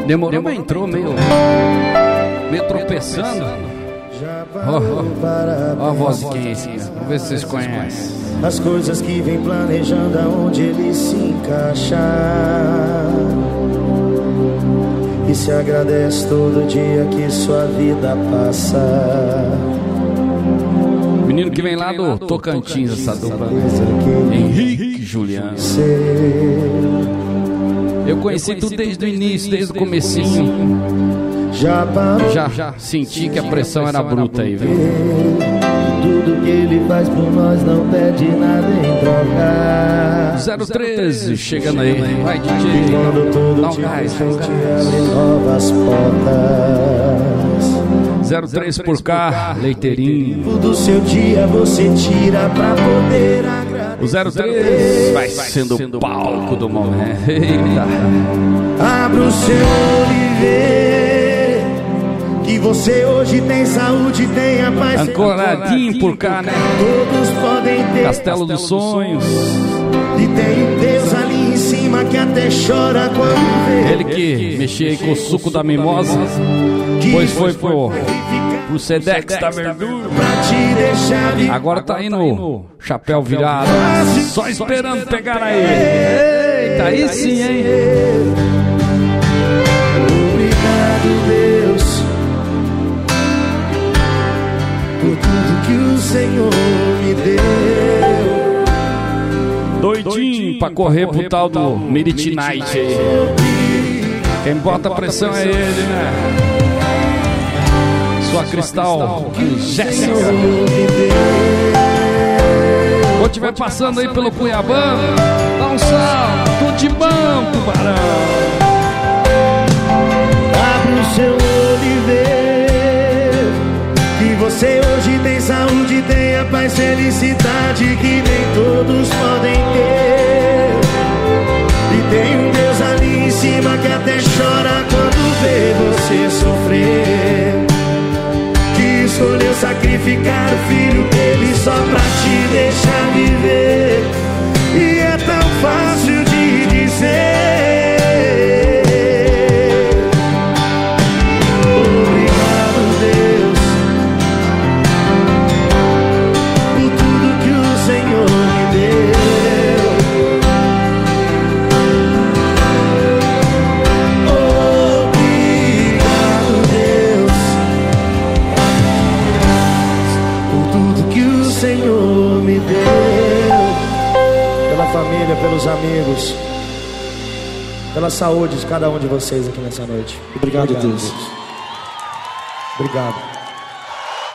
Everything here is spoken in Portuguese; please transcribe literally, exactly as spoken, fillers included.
Demorou, mas entrou meio, meio tropeçando. Ó, ó, ó a voz de quem é esse? Vamos ver se vocês conhecem. As coisas que vem planejando aonde ele se encaixar. E se agradece todo dia que sua vida passa. Menino que vem lá do Tocantins, essa dupla. Henrique Juliano. Eu conheci tudo desde o início, desde o comecinho. Já, já senti que a pressão era bruta aí, viu? Tudo que ele faz por nós não pede nada em trocar. zero treze, chegando aí. Vai, D J. Dá um gás, dá um gás. Novas portas. zero três por cá, leiteirinho. Do seu dia você tira pra poder agradecer. O zero três vai sendo o palco do momento. Eita. Abra o seu olho e vê que você hoje tem saúde, tem a paz. Ancoradinho por cá, né? Todos podem ter Castelo dos Sonhos. E tem um Deus ali em cima que até chora quando vê. Ele que mexia aí com o suco da mimosa, pois foi pro, pro Sedex da verdura. Agora tá aí no chapéu virado, só esperando pegar aí. Eita, aí sim, hein? Obrigado, Deus, por tudo que o Senhor me deu. Doidinho pra correr pro tal do Midnight aí. Quem bota pressão é ele, né? Sua Cristal Jéssica. Ou tiver passando aí pelo Cuiabá, dá um salve, tudo de bom, tubarão. Abre o seu olho e vê que você hoje tem saúde, tem a paz, felicidade que nem todos podem ter. E tem um Deus ali em cima que até chora quando vê você sofrer. Que escolheu sacrificar o filho dele só pra te deixar viver. E é tão fácil de dizer. Obrigado, Deus, por tudo que o Senhor me deu. Obrigado, Deus, por tudo que o Senhor me deu. Pela família, pelos amigos, pela saúde de cada um de vocês aqui nessa noite. Obrigado, Obrigado Deus. Deus. Obrigado.